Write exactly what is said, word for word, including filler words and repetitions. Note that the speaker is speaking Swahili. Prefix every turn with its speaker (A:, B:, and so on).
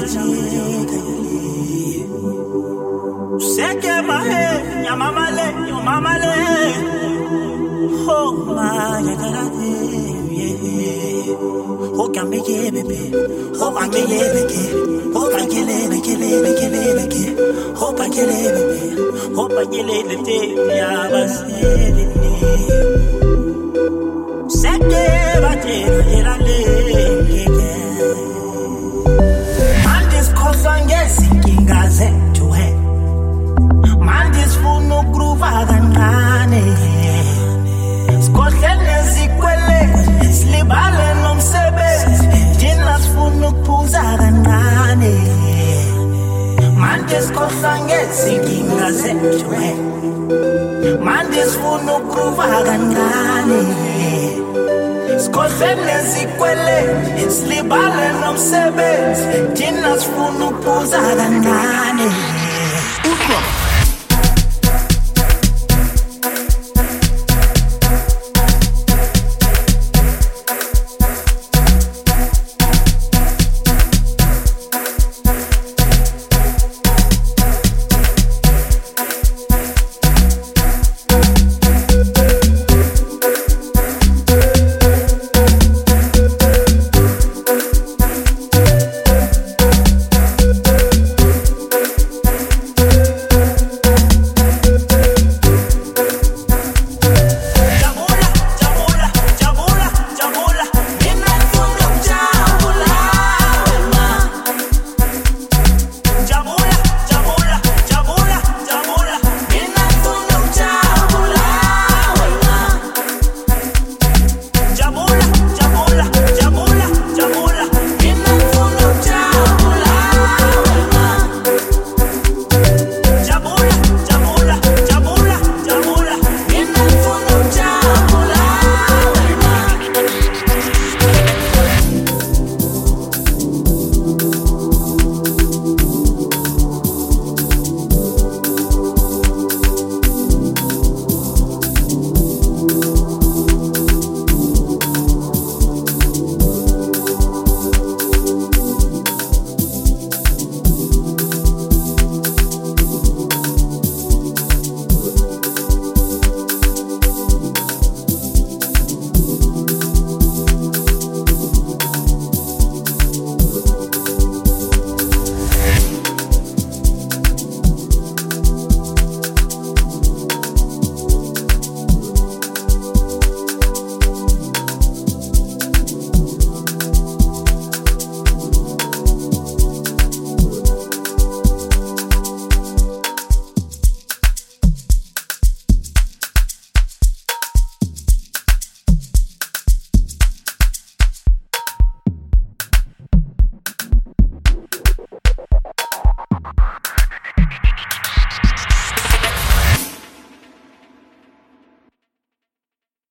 A: Seke mahe, ya mama le, yo mama le. Oh my, ya garate, yeah. Oh can make it, baby. Oh I can live again. Oh I can live, can live, can live again. Oh I can live, baby. Oh I can live, baby. Ya baseli. Seke bate, ya le, yeah. Man this cause I'm guessing, gaze to head. Mandis funo groove agangane Skohlele zikwele Slibale nomsebenzi Dinas funo kuza agangane Mandis kohlange zinkinga zethu Mandis funo groove agangane Skohlele zikwele Slibale nomsebenzi Dinas funo kuza agangane